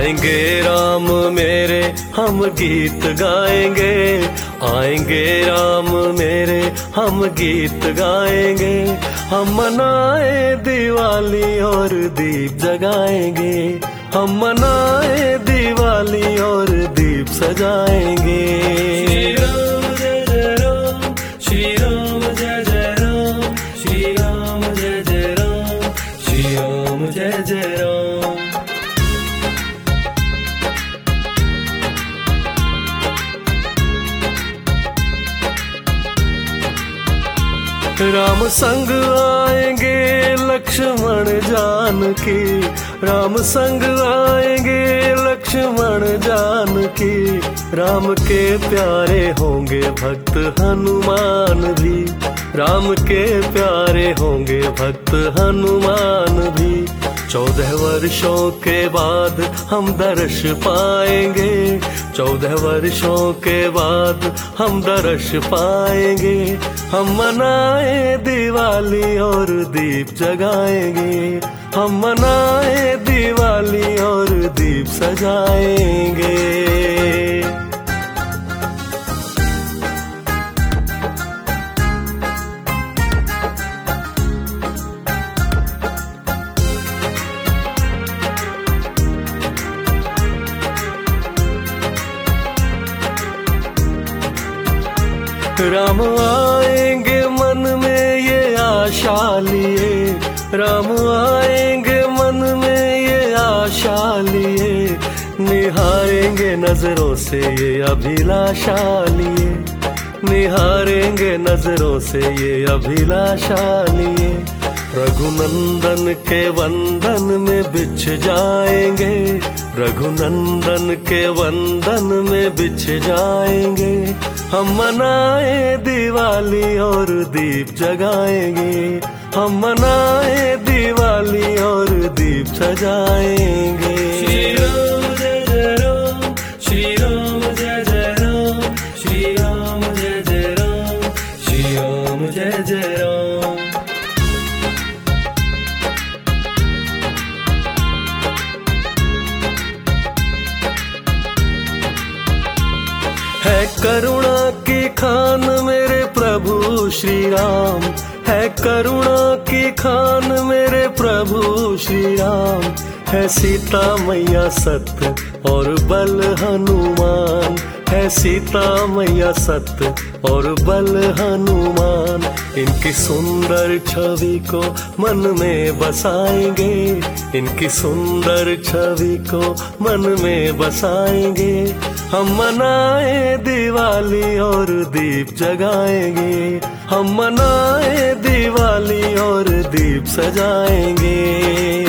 आएंगे राम मेरे हम गीत गाएंगे, आएंगे राम मेरे हम गीत गाएंगे। हम मनाए दिवाली और दीप जगाएंगे, हम मनाए दिवाली और दीप सजाएंगे। श्री राम जय जय राम, श्री राम जय जय राम, श्री राम जय जय राम, श्री राम जय जय राम। राम संग आएंगे लक्ष्मण जानकी, राम संग आएंगे लक्ष्मण जानकी। राम के प्यारे होंगे भक्त हनुमान भी, राम के प्यारे होंगे भक्त हनुमान भी। 14 वर्षों के बाद हम दर्श पाएंगे, 14 वर्षों के बाद हम दर्श पाएंगे। हम मनाए दिवाली और दीप जगाएंगे, हम मनाए दिवाली और दीप सजाएंगे। राम आएंगे मन में ये आशा लिए, राम आएंगे मन में ये आशा लिए। निहारेंगे नजरों से ये अभिलाषा लिए, निहारेंगे नजरों से ये अभिलाषा लिए। रघुनंदन के वंदन में बिछ जाएंगे, रघुनंदन के वंदन में बिछ जाएंगे। हम मनाए दिवाली और दीप जगाएंगे, हम मनाए दिवाली और दीप सजाएंगे। श्री राम जय जय राम, श्री राम जय जय राम, श्री राम जय जय राम, श्री राम जय जय राम। है करुणा की खान मेरे प्रभु श्री राम, है करुणा की खान मेरे प्रभु श्री राम। है सीता मैया सत्य और बल हनुमान, है सीता मैया सत्य और बल हनुमान। इनकी सुंदर छवि को मन में बसाएंगे, इनकी सुंदर छवि को मन में बसाएंगे। हम मनाए दिवाली और दीप जगाएंगे, हम मनाए दिवाली और दीप सजाएंगे।